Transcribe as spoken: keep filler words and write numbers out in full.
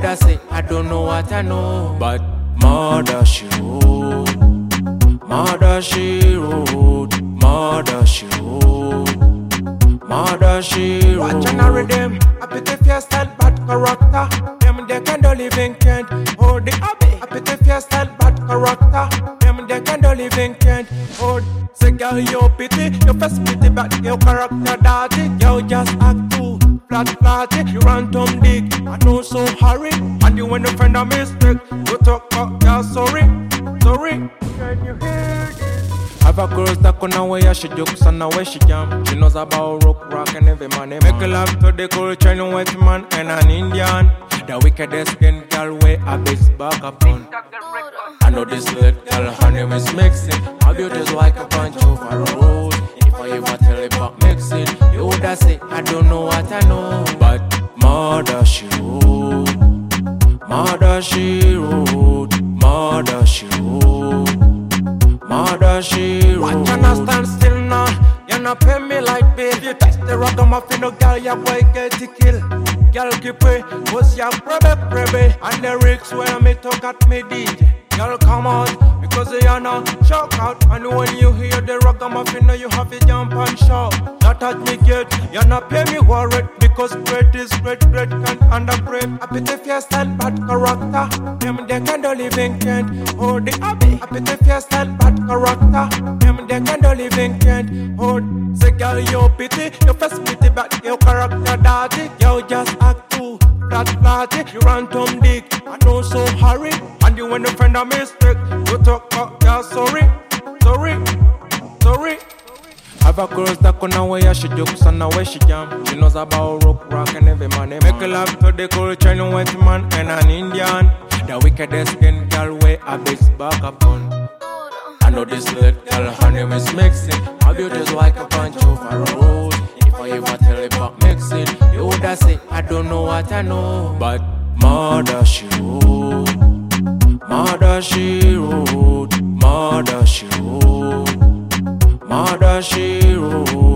woulda say I don't know what I know, but murder she wrote, murder she wrote, murder she wrote, murder she wrote. Watch and read them. I pity fear style bad character. Them they can do living can't hold the abbey. I pity fear style bad character. Them they can do living can't hold. Say girl you pity, you first pity but your character dirty. You just act too flat flatty. You run Tom Dick, I know so hurry. And you when you find a mistake, you talk about you're sorry, sorry. Can you hear this? Have a girl stuck on her way, she jokes on her way she jam. She knows about rock, rock and every man. They make a love to the culture, no white man and an Indian. The wickedest skin girl way a base back upon. I know this little girl, her name is Mixin. Her beauty is like a punch over a road. If I ever tell her about Mixin, you woulda say I don't know what I know, but murder she wrote, murder she wrote, murder she wrote, murder she wrote. Watch and I stand still now. You not pay me like babe. You touch the rock of my fin, no girl, your boy get it kill. Girl keep way, what's your prebe prebe? And the rigs where me talk at me D J. Girl come out, because they are now shock out. And when you hear the rock of my fin, you have to jump and shout. Not at me yet, you not pay me worried. Because great is great, great can undergrade. I pity fear style bad character. Them they can do living can't hold the abbey. I pity fear style bad character. Them they can do living can't hold. Say girl you pity, you first pity but your character dirty. You just act too flat flatty. You run Tom Dick, I know so hurry. And you when you find a mistake, you talk about you're sorry, sorry, sorry. Have a girl stuck on her way, she jokes on her way she jam. She knows about rock, rock and every man. They make a love to the culture, no white man and an Indian. The wickedest skin girl way a base back upon. I know this little girl, her name is Mixin. Her beauty is like a punch over a road. If I ever tell her about Mixin, you woulda say I don't know what I know, but murder she wrote, murder she wrote, murder she wrote, murder she wrote.